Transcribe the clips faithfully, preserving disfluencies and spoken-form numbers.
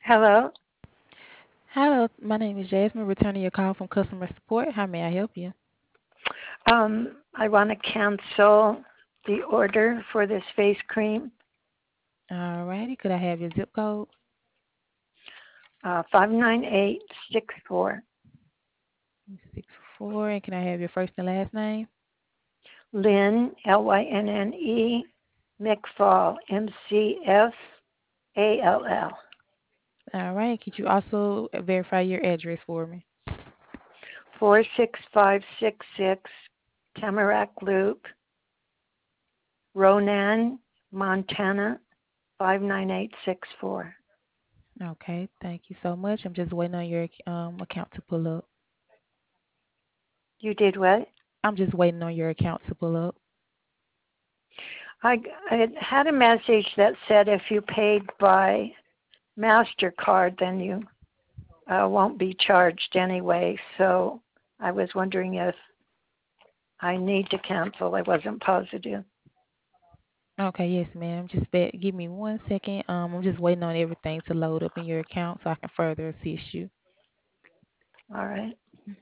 Hello. Hello, my name is Jasmine, returning your call from customer support. How may I help you? Um, I want to cancel the order for this face cream. Alrighty, could I have your zip code? Uh, five nine eight six four. Six four, and can I have your first and last name? Lynn, L Y N N E, McFall, M C F A L L. Alright, could you also verify your address for me? four six five six six Tamarack Loop, Ronan, Montana, five nine eight six four. Okay, thank you so much. I'm just waiting on your um account to pull up. You did what? I'm just waiting on your account to pull up. I, I had a message that said if you paid by MasterCard, then you uh, won't be charged anyway. So I was wondering if I need to cancel. I wasn't positive. Okay, yes, ma'am. Just be- give me one second. Um, I'm just waiting on everything to load up in your account so I can further assist you. All right.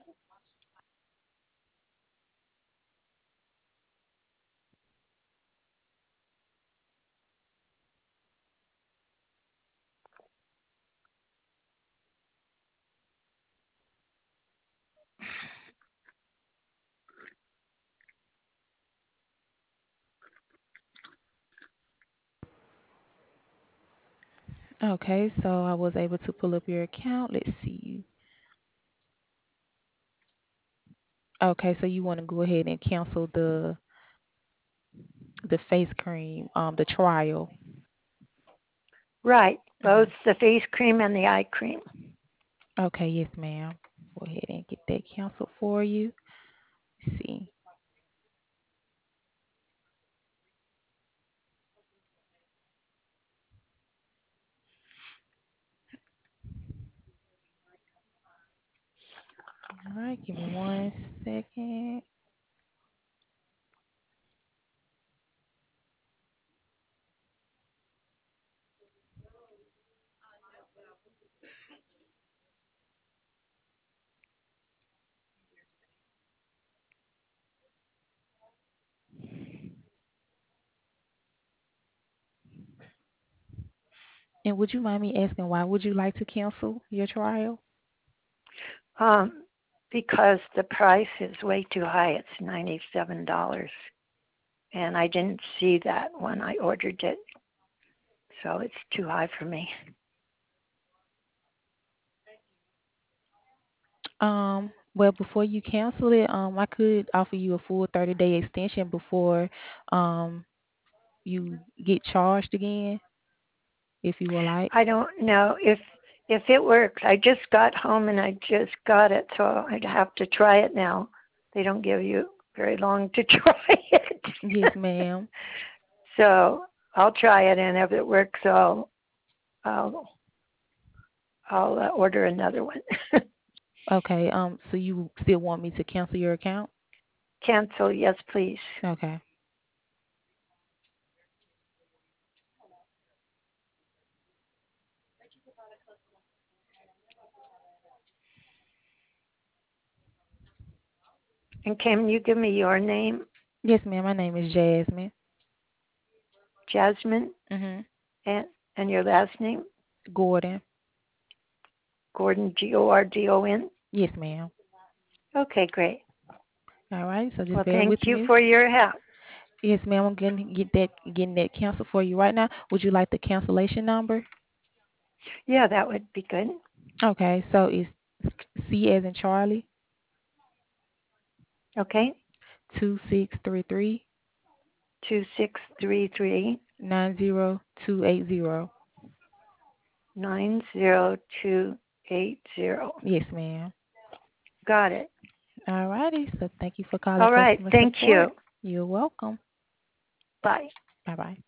Okay, so I was able to pull up your account. Let's see. Okay, so you want to go ahead and cancel the the face cream, um, the trial. Right. Hmm. Both the face cream and the eye cream. Okay, yes, ma'am. Go ahead and get that canceled for you. Let's see. All right, give me one second. And would you mind me asking why would you like to cancel your trial? Um, because the price is way too high. It's ninety-seven dollars. And I didn't see that when I ordered it. So it's too high for me. Um, well, before you cancel it, um, I could offer you a full thirty day extension before um you get charged again, if you would like. I don't know if if it works. I just got home and I just got it, so I'd have to try it now. They don't give you very long to try it. Yes, ma'am. So I'll try it, and if it works, I'll I'll I'll uh, order another one. Okay. Um, so you still want me to cancel your account? Cancel, yes, please. Okay. And can you give me your name, Yes, ma'am. My name is Jasmine. Jasmine, Mhm. and and your last name, Gordon. Gordon, G O R D O N? Yes, ma'am. Okay, great. All right. So just Well, bear thank with you me. for your help. Yes, ma'am. I'm getting get that getting that canceled for you right now. Would you like the cancellation number? Yeah, that would be good. Okay. So it's C as in Charlie Okay, two six three three two six three three nine zero two eight zero. nine zero two eight zero. Yes, ma'am. Got it. All righty. So thank you for calling All right, customer thank support. you. You're welcome. Bye. Bye bye.